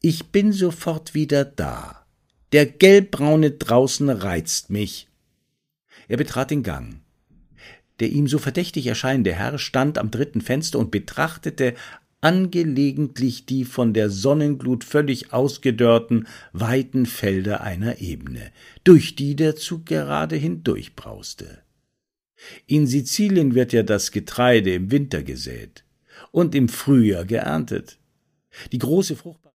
Ich bin sofort wieder da. Der gelbbraune draußen reizt mich. Er betrat den Gang. Der ihm so verdächtig erscheinende Herr stand am dritten Fenster und betrachtete angelegentlich die von der Sonnenglut völlig ausgedörrten, weiten Felder einer Ebene, durch die der Zug gerade hindurchbrauste. In Sizilien wird ja das Getreide im Winter gesät und im Frühjahr geerntet. Die große fruchtbare